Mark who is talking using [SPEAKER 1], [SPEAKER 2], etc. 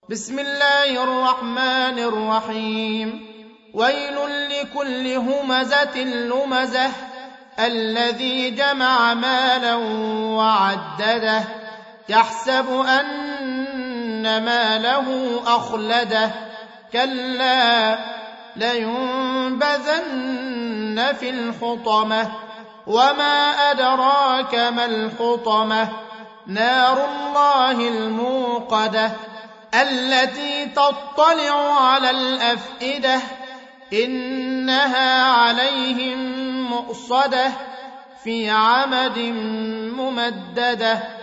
[SPEAKER 1] بسم الله الرحمن الرحيم ويل لكل همزة لمزة الذي جمع مالا وعدده يحسب أن ماله أخلده كلا لينبذن في الحطمة وما أدراك ما الحطمة نار الله الموقدة التي تطلع على الأفئدة إنها عليهم مؤصدة في عمد ممددة